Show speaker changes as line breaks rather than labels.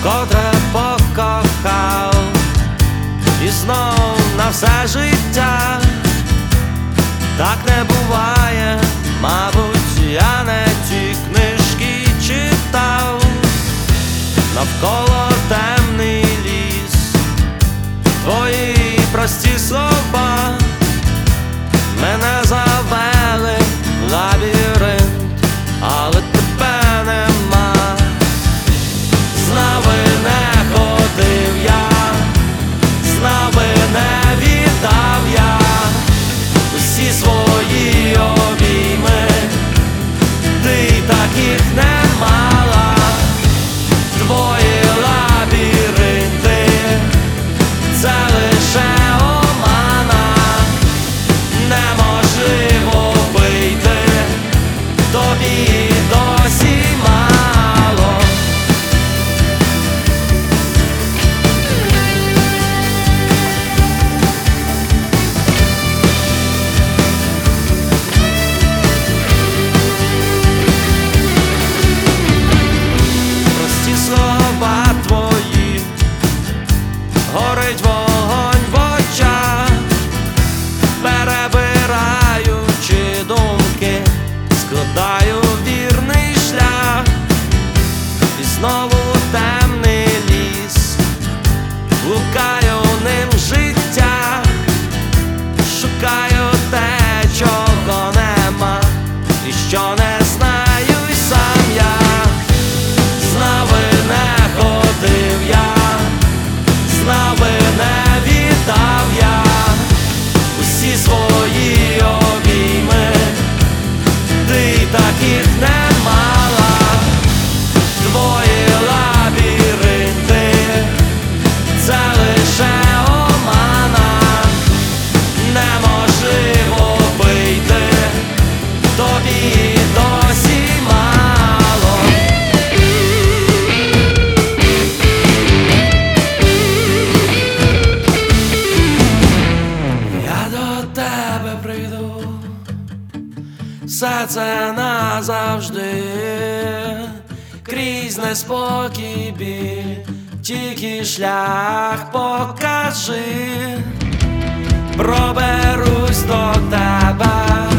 вкотре покохав, і знов на все життя. Так не буває, мабуть, я не ті книжки читав. Навколо темний ліс, твої прості слова мене завели в лабіринт, але тебе нема. Знав би не ходив я, знав би не віддав я усі свої обійми, ти таких не мала. Твої лабіринти — це лише омана, неможливо вийти, тобі досі мало. Прості слова твої, горить вогонь в очах, перебираючи думки, складаю вірний шлях. І знову темний ліс, блукаю ним в життях, шукаю те, чого нема, і що не знаю й сам я. Знав би не ходив я, знав би не віддав я усі свої обійми, ти таких не мала. Твої лабіринти — це лише омана, неможливо вийти, тобі досі мало. Я до тебе прийду, все це назавжди, крізь неспокій біль, тільки шлях покажи. Проберусь до тебе,